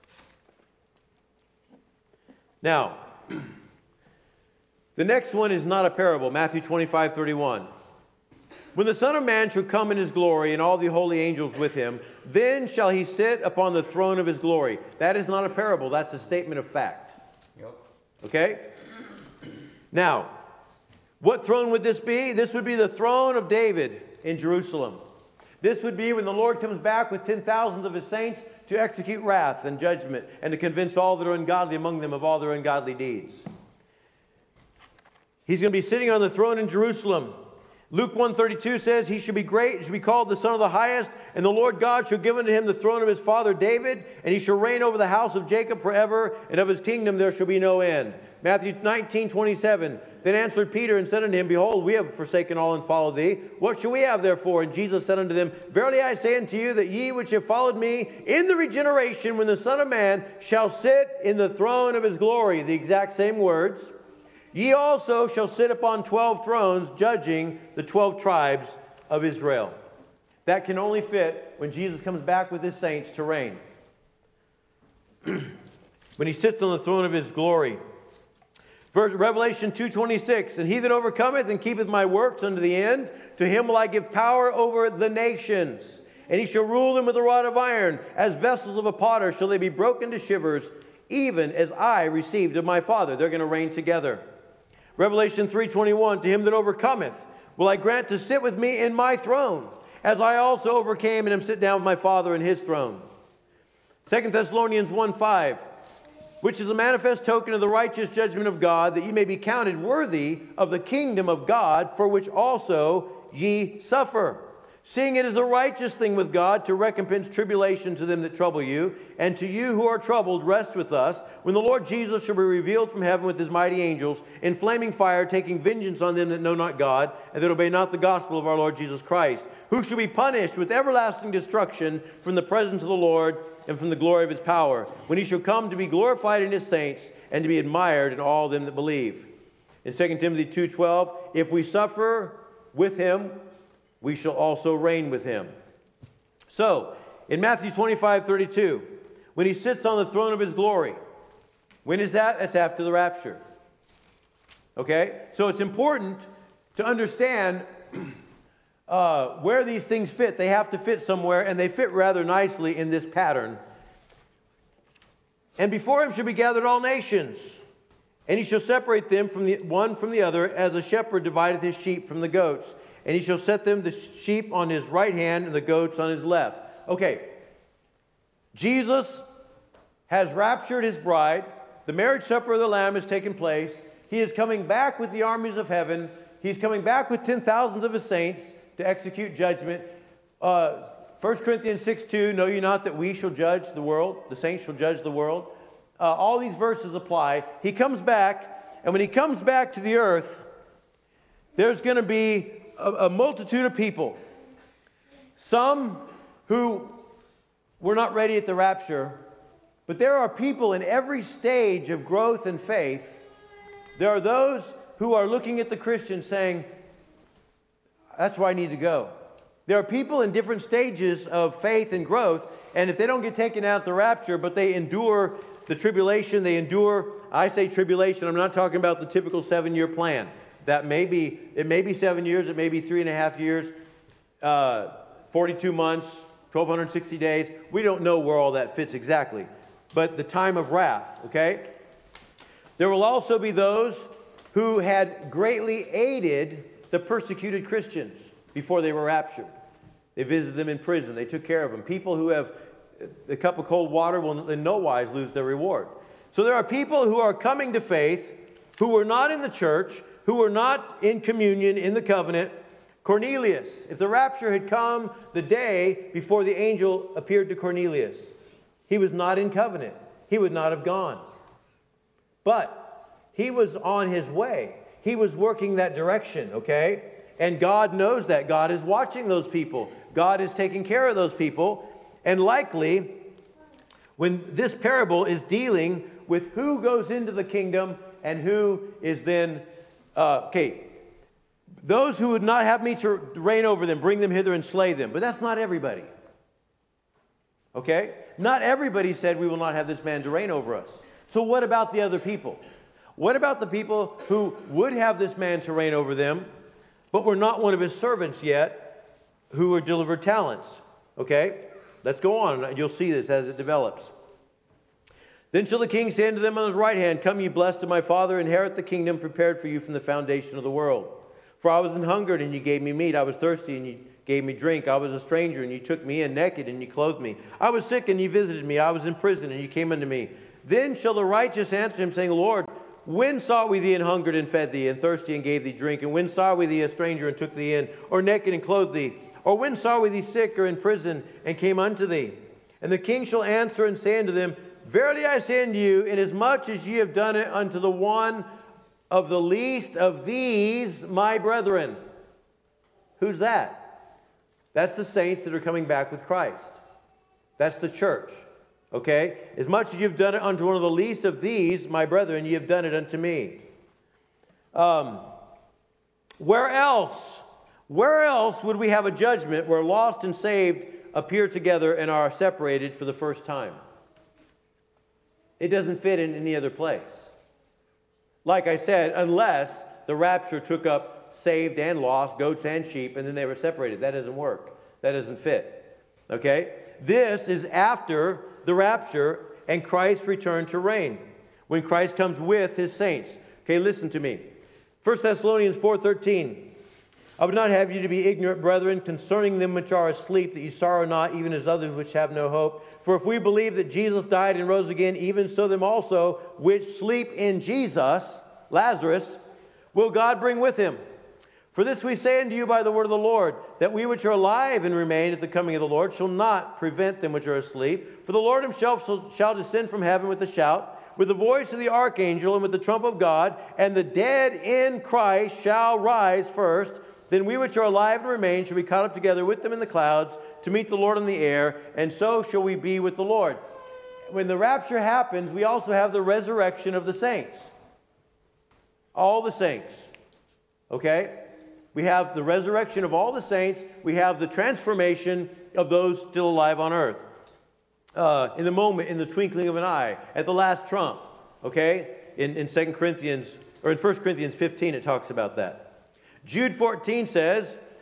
Now, the next one is not a parable, Matthew 25:31. When the Son of Man shall come in his glory, and all the holy angels with him, then shall he sit upon the throne of his glory. That is not a parable, that's a statement of fact. Yep. Okay? Now, what throne would this be? This would be the throne of David in Jerusalem. This would be when the Lord comes back with 10,000s of his saints to execute wrath and judgment, and to convince all that are ungodly among them of all their ungodly deeds. He's going to be sitting on the throne in Jerusalem. Luke 1:32 says, He shall be great, shall be called the Son of the Highest, and the Lord God shall give unto him the throne of his father David, and he shall reign over the house of Jacob forever, and of his kingdom there shall be no end. Matthew 19:27. Then answered Peter and said unto him, Behold, we have forsaken all and followed thee. What shall we have therefore? And Jesus said unto them, Verily I say unto you, that ye which have followed me in the regeneration, when the Son of Man shall sit in the throne of his glory, the exact same words, ye also shall sit upon 12 thrones, judging the 12 tribes of Israel. That can only fit when Jesus comes back with his saints to reign. When he sits on the throne of his glory. Revelation 2:26, And he that overcometh and keepeth my works unto the end, to him will I give power over the nations. And he shall rule them with a rod of iron. As vessels of a potter shall they be broken to shivers, even as I received of my Father. They're going to reign together. Revelation 3:21, To him that overcometh will I grant to sit with me in my throne, as I also overcame and am sit down with my Father in his throne. 2 Thessalonians 1:5, Which is a manifest token of the righteous judgment of God, that ye may be counted worthy of the kingdom of God, for which also ye suffer. Seeing it is a righteous thing with God to recompense tribulation to them that trouble you, and to you who are troubled, rest with us, when the Lord Jesus shall be revealed from heaven with his mighty angels, in flaming fire, taking vengeance on them that know not God, and that obey not the gospel of our Lord Jesus Christ, who shall be punished with everlasting destruction from the presence of the Lord and from the glory of his power, when he shall come to be glorified in his saints, and to be admired in all them that believe. In 2 Timothy 2:12, If we suffer with him, we shall also reign with him. So, in Matthew 25:32, when he sits on the throne of his glory, when is that? That's after the rapture. Okay? So it's important to understand where these things fit. They have to fit somewhere, and they fit rather nicely in this pattern. And before him shall be gathered all nations, and he shall separate them from the one from the other, as a shepherd divideth his sheep from the goats. And he shall set them, the sheep on his right hand and the goats on his left. Okay, Jesus has raptured his bride. The marriage supper of the Lamb has taken place. He is coming back with the armies of heaven. He's coming back with 10,000s of his saints to execute judgment. 1 Corinthians 6:2, know ye not that we shall judge the world? The saints shall judge the world. All these verses apply. He comes back, and when he comes back to the earth, there's going to be a multitude of people. Some who were not ready at the rapture, but there are people in every stage of growth and faith. There are those who are looking at the Christian saying, that's where I need to go. There are people in different stages of faith and growth, and if they don't get taken out at the rapture, but they endure the tribulation, they endure, I say tribulation, I'm not talking about the typical 7-year plan. It may be 7 years, it may be 3.5 years, 42 months, 1,260 days. We don't know where all that fits exactly. But the time of wrath, okay? There will also be those who had greatly aided the persecuted Christians before they were raptured. They visited them in prison. They took care of them. People who have a cup of cold water will in no wise lose their reward. So there are people who are coming to faith who were not in the church, who were not in communion, in the covenant. Cornelius, if the rapture had come the day before the angel appeared to Cornelius, he was not in covenant. He would not have gone. But he was on his way. He was working that direction, okay? And God knows that. God is watching those people. God is taking care of those people. And likely, when this parable is dealing with who goes into the kingdom and who is then, those who would not have me to reign over them, bring them hither and slay them. But that's not everybody. Okay? Not everybody said we will not have this man to reign over us. So what about the other people? What about the people who would have this man to reign over them, but were not one of his servants yet, who were delivered talents? Okay? Let's go on. You'll see this as it develops. Then shall the king say unto them on his right hand, Come, ye blessed of my Father, inherit the kingdom prepared for you from the foundation of the world. For I was an hungered, and ye gave me meat. I was thirsty, and ye gave me drink. I was a stranger, and ye took me in. Naked, and ye clothed me. I was sick, and ye visited me. I was in prison, and ye came unto me. Then shall the righteous answer him, saying, Lord, when saw we thee an hungered and fed thee, and thirsty and gave thee drink? And when saw we thee a stranger and took thee in, or naked and clothed thee? Or when saw we thee sick or in prison and came unto thee? And the king shall answer and say unto them, Verily I say unto you, inasmuch as ye have done it unto the one of the least of these, my brethren. Who's that? That's the saints that are coming back with Christ. That's the church. Okay? As much as you've done it unto one of the least of these, my brethren, ye have done it unto me. Where else would we have a judgment where lost and saved appear together and are separated for the first time? It doesn't fit in any other place. Like I said, unless the rapture took up saved and lost, goats and sheep, and then they were separated. That doesn't work. That doesn't fit. Okay? This is after the rapture and Christ's return to reign, when Christ comes with his saints. Okay, listen to me. 1 Thessalonians 4:13. I would not have you to be ignorant, brethren, concerning them which are asleep, that ye sorrow not, even as others which have no hope. For if we believe that Jesus died and rose again, even so them also which sleep in Jesus, Lazarus, will God bring with him. For this we say unto you by the word of the Lord, that we which are alive and remain at the coming of the Lord shall not prevent them which are asleep. For the Lord himself shall descend from heaven with a shout, with the voice of the archangel, and with the trump of God, and the dead in Christ shall rise first. Then we which are alive and remain shall be caught up together with them in the clouds to meet the Lord in the air, and so shall we be with the Lord. When the rapture happens, we also have the resurrection of the saints. All the saints. Okay? We have the resurrection of all the saints. We have the transformation of those still alive on earth. In the moment, in the twinkling of an eye, at the last trump. Okay? In 2 Corinthians, or in 1 Corinthians 15, it talks about that. Jude 14 says,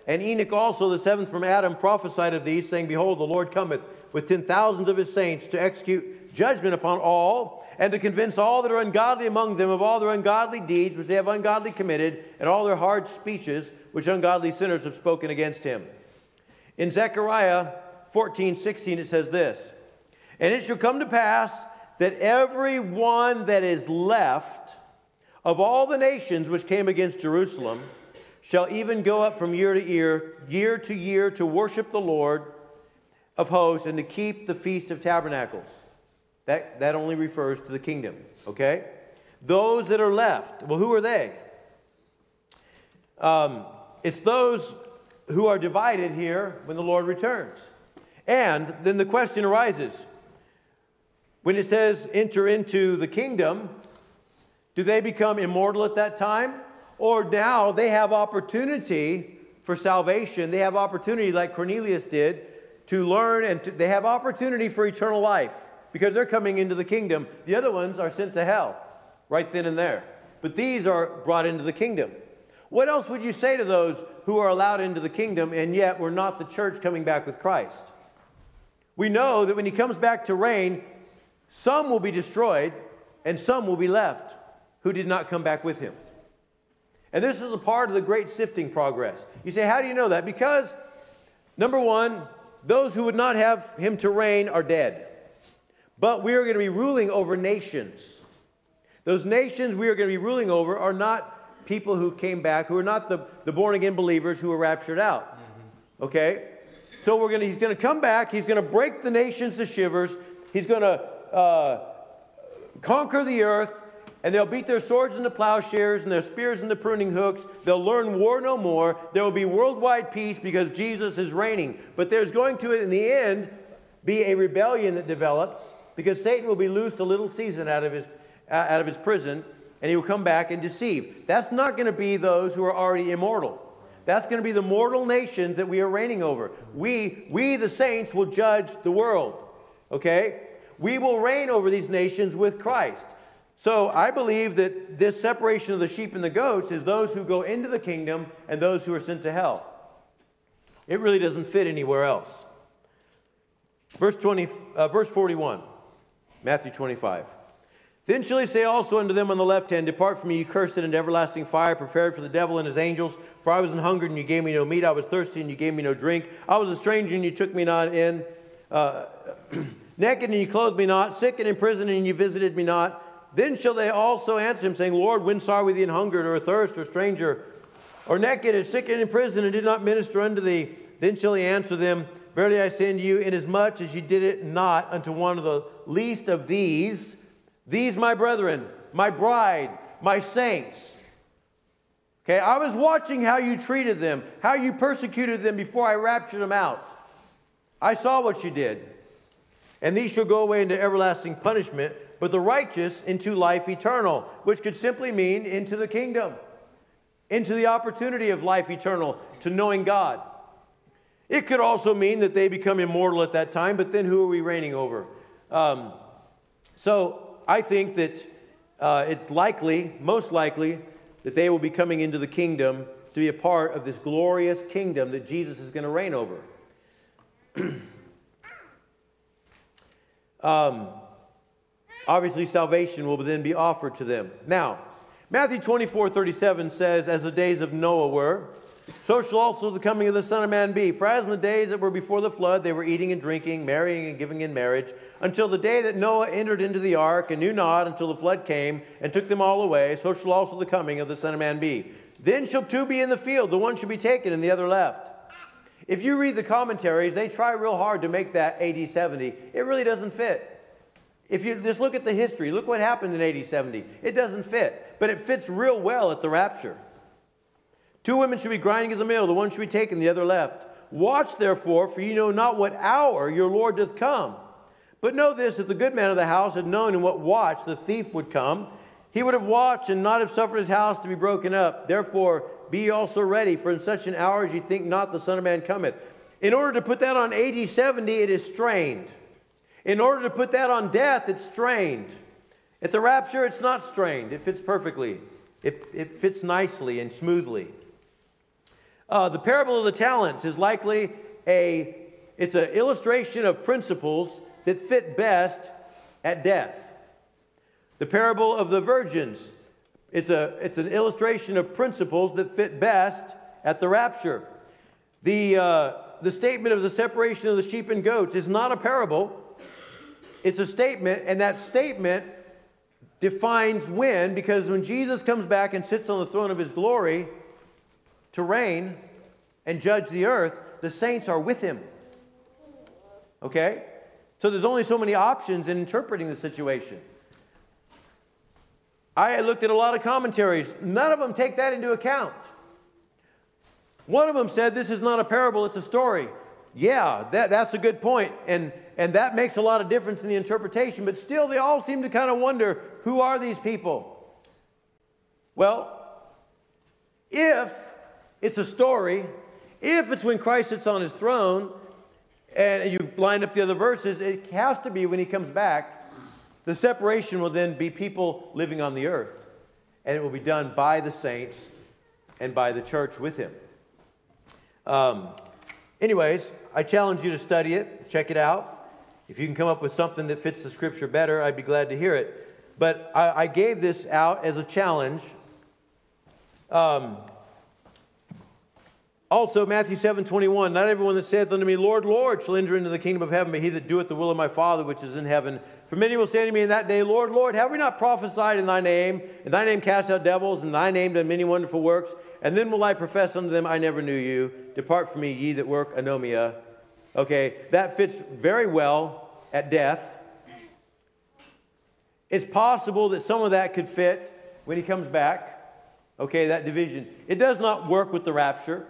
And Enoch also, the seventh from Adam, prophesied of these, saying, Behold, the Lord cometh with 10,000s of his saints to execute judgment upon all, and to convince all that are ungodly among them of all their ungodly deeds which they have ungodly committed, and all their hard speeches which ungodly sinners have spoken against him. In Zechariah 14:16 it says this, And it shall come to pass that every one that is left of all the nations which came against Jerusalem shall even go up from year to year, to worship the Lord of hosts and to keep the Feast of Tabernacles. That only refers to the kingdom, okay? Those that are left, well, who are they? It's those who are divided here when the Lord returns. And then the question arises, when it says enter into the kingdom, do they become immortal at that time? Or now they have opportunity for salvation. They have opportunity like Cornelius did to learn, and they have opportunity for eternal life because they're coming into the kingdom. The other ones are sent to hell right then and there. But these are brought into the kingdom. What else would you say to those who are allowed into the kingdom and yet we're not the church coming back with Christ? We know that when he comes back to reign, some will be destroyed and some will be left who did not come back with him. And this is a part of the great sifting progress. You say, how do you know that? Because, number one, those who would not have him to reign are dead. But we are going to be ruling over nations. Those nations we are going to be ruling over are not people who came back, who are not the born-again believers who were raptured out. Okay? So he's going to come back. He's going to break the nations to shivers. He's going to conquer the earth. And they'll beat their swords into plowshares and their spears into pruning hooks. They'll learn war no more. There will be worldwide peace because Jesus is reigning. But there's going to, in the end, be a rebellion that develops because Satan will be loosed a little season out of his prison, and he will come back and deceive. That's not going to be those who are already immortal. That's going to be the mortal nations that we are reigning over. We the saints, will judge the world. Okay? We will reign over these nations with Christ. So I believe that this separation of the sheep and the goats is those who go into the kingdom and those who are sent to hell. It really doesn't fit anywhere else. Verse 41, Matthew 25. Then shall he say also unto them on the left hand, Depart from me, you cursed, into everlasting fire, prepared for the devil and his angels. For I was an hungered, and you gave me no meat. I was thirsty, and you gave me no drink. I was a stranger, and you took me not in. Naked, and you clothed me not. Sick and in prison, and you visited me not. Then shall they also answer him, saying, Lord, when saw we thee an hungered, or athirst, or stranger, or naked, and sick, and in prison, and did not minister unto thee? Then shall he answer them, Verily I say unto you, inasmuch as you did it not unto one of the least of these my brethren, my bride, my saints. Okay, I was watching how you treated them, how you persecuted them before I raptured them out. I saw what you did. And these shall go away into everlasting punishment, but the righteous into life eternal, which could simply mean into the kingdom, into the opportunity of life eternal, to knowing God. It could also mean that they become immortal at that time, but then who are we reigning over? So I think that it's likely, most likely, that they will be coming into the kingdom to be a part of this glorious kingdom that Jesus is going to reign over. Obviously, salvation will then be offered to them. Now, Matthew 24:37 says, As the days of Noah were, so shall also the coming of the Son of Man be. For as in the days that were before the flood, they were eating and drinking, marrying and giving in marriage, until the day that Noah entered into the ark, and knew not until the flood came and took them all away, so shall also the coming of the Son of Man be. Then shall two be in the field, the one shall be taken and the other left. If you read the commentaries, they try real hard to make that AD 70. It really doesn't fit. If you just look at the history, look what happened in AD 70. It doesn't fit, but it fits real well at the rapture. Two women should be grinding at the mill, the one should be taken, the other left. Watch therefore, for you know not what hour your Lord doth come. But know this, if the good man of the house had known in what watch the thief would come, he would have watched and not have suffered his house to be broken up. Therefore be ye also ready, for in such an hour as ye think not the Son of Man cometh. In order to put that on AD 70, it is strained. In order to put that on death, it's strained. At the rapture, it's not strained. It fits perfectly. It fits nicely and smoothly. The parable of the talents is likely it's an illustration of principles that fit best at death. The parable of the virgins, it's an illustration of principles that fit best at the rapture. The statement of the separation of the sheep and goats is not a parable. It's a statement, and that statement defines when, because when Jesus comes back and sits on the throne of his glory to reign and judge the earth, the saints are with him. Okay? So there's only so many options in interpreting the situation. I looked at a lot of commentaries. None of them take that into account. One of them said this is not a parable, it's a story. Yeah, that's a good point. And that makes a lot of difference in the interpretation. But still, they all seem to kind of wonder, who are these people? Well, if it's a story, if it's when Christ sits on his throne, and you line up the other verses, it has to be when he comes back. The separation will then be people living on the earth. And it will be done by the saints and by the church with him. Anyways, I challenge you to study it, check it out. If you can come up with something that fits the scripture better, I'd be glad to hear it. But I gave this out as a challenge. Also, Matthew 7:21, not everyone that saith unto me, Lord, Lord, shall enter into the kingdom of heaven, but he that doeth the will of my Father which is in heaven. For many will say to me in that day, Lord, Lord, have we not prophesied in thy name cast out devils, in thy name done many wonderful works? And then will I profess unto them, I never knew you. Depart from me, ye that work anomia. Okay, that fits very well at death. It's possible that some of that could fit when he comes back. Okay, that division. It does not work with the rapture.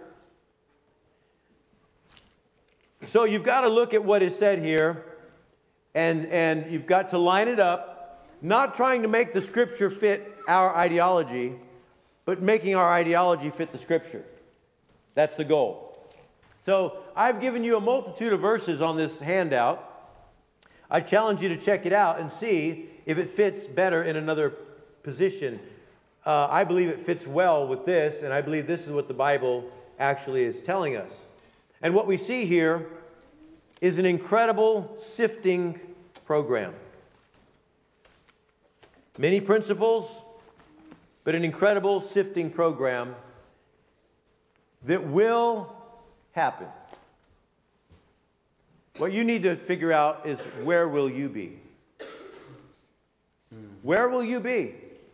So you've got to look at what is said here, and you've got to line it up, not trying to make the scripture fit our ideology, but making our ideology fit the scripture. That's the goal. So I've given you a multitude of verses on this handout. I challenge you to check it out and see if it fits better in another position. I believe it fits well with this, and I believe this is what the Bible actually is telling us. And what we see here is an incredible sifting program. Many principles, but an incredible sifting program that will happen. What you need to figure out is, where will you be? Where will you be?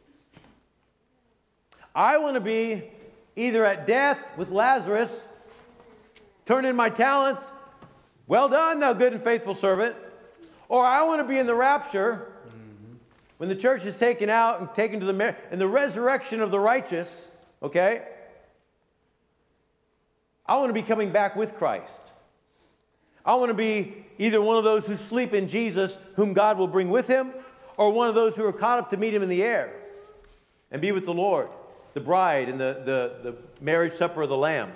I want to be either at death with Lazarus, turn in my talents, well done, thou good and faithful servant. Or I want to be in the rapture, when the church is taken out and taken to the resurrection of the righteous, okay? I want to be coming back with Christ. I want to be either one of those who sleep in Jesus, whom God will bring with him, or one of those who are caught up to meet him in the air and be with the Lord, the bride, and the marriage supper of the Lamb.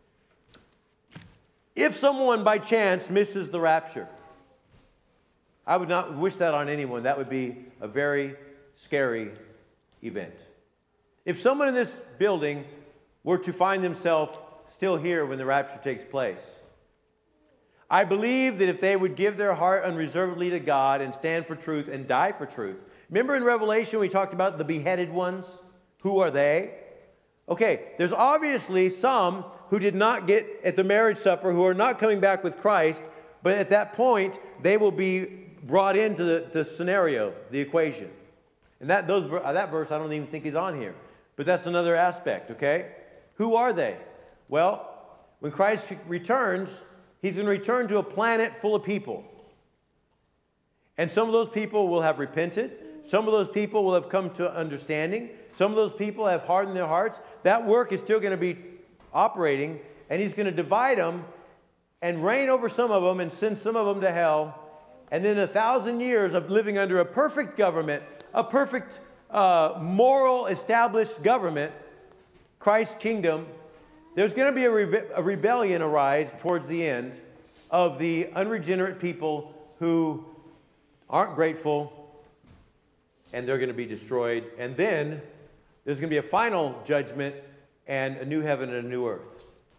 If someone by chance misses the rapture, I would not wish that on anyone. That would be a very scary event. If someone in this building were to find themselves still here when the rapture takes place, I believe that if they would give their heart unreservedly to God and stand for truth and die for truth. Remember in Revelation we talked about the beheaded ones? Who are they? Okay, there's obviously some who did not get at the marriage supper, who are not coming back with Christ, but at that point, they will be brought into the scenario, the equation. And that verse I don't even think is on here. But that's another aspect, okay? Who are they? Well, when Christ returns, he's going to return to a planet full of people. And some of those people will have repented. Some of those people will have come to understanding. Some of those people have hardened their hearts. That work is still going to be operating, and he's going to divide them and reign over some of them and send some of them to hell. And then 1,000 years of living under a perfect government, a perfect moral established government, Christ's kingdom, there's going to be a rebellion arise towards the end of the unregenerate people who aren't grateful, and they're going to be destroyed. And then there's going to be a final judgment and a new heaven and a new earth.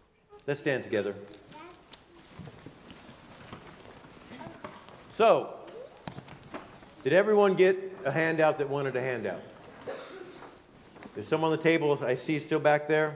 Let's stand together. So, did everyone get a handout that wanted a handout? There's some on the table I see still back there.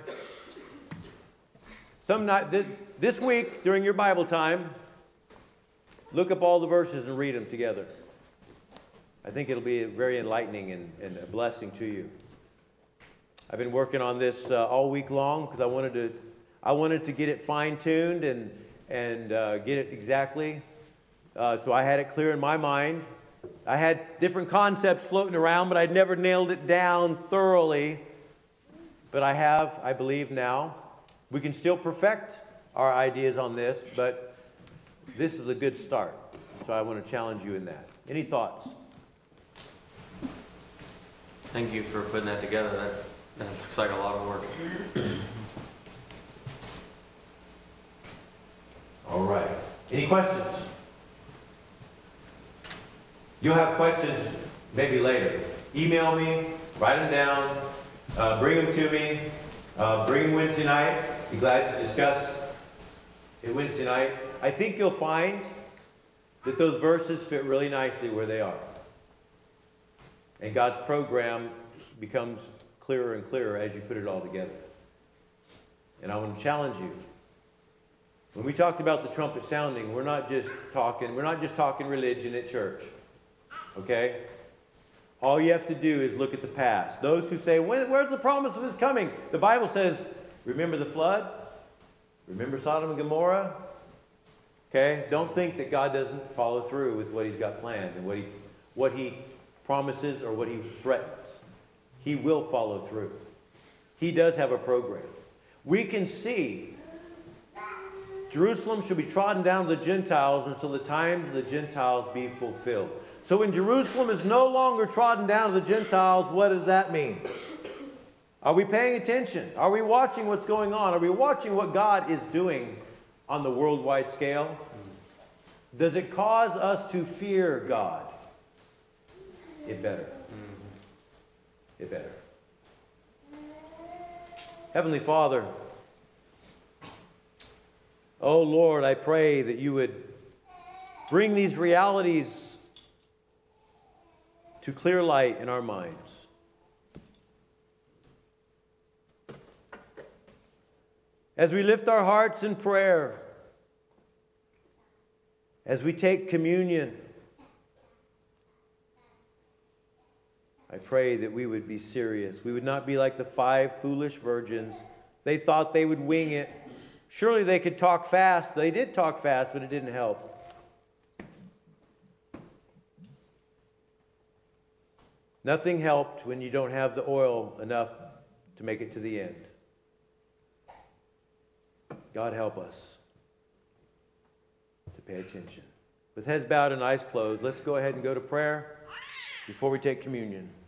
This week, during your Bible time, look up all the verses and read them together. I think it'll be very enlightening and a blessing to you. I've been working on this all week long because I wanted to get it fine-tuned and get it exactly. So I had it clear in my mind. I had different concepts floating around, but I'd never nailed it down thoroughly. But I have, I believe now. We can still perfect our ideas on this, but this is a good start. So I want to challenge you in that. Any thoughts? Thank you for putting that together. That looks like a lot of work. All right. Any questions? You'll have questions maybe later. Email me, write them down, bring them to me, bring them Wednesday night. Be glad to discuss it Wednesday night. I think you'll find that those verses fit really nicely where they are. And God's program becomes clearer and clearer as you put it all together. And I want to challenge you. When we talked about the trumpet sounding, we're not just talking religion at church. Okay? All you have to do is look at the past. Those who say, where's the promise of his coming? The Bible says, remember the flood? Remember Sodom and Gomorrah? Okay? Don't think that God doesn't follow through with what he's got planned and what he promises or what he threatens. He will follow through. He does have a program. We can see Jerusalem shall be trodden down to the Gentiles until the times of the Gentiles be fulfilled. So when Jerusalem is no longer trodden down to the Gentiles, what does that mean? Are we paying attention? Are we watching what's going on? Are we watching what God is doing on the worldwide scale? Does it cause us to fear God? It better. It better. Heavenly Father, oh Lord, I pray that you would bring these realities to clear light in our minds. As we lift our hearts in prayer, as we take communion, I pray that we would be serious. We would not be like the 5 foolish virgins. They thought they would wing it. Surely they could talk fast. They did talk fast, but it didn't help. Nothing helped when you don't have the oil enough to make it to the end. God help us to pay attention. With heads bowed and eyes closed, let's go ahead and go to prayer before we take communion.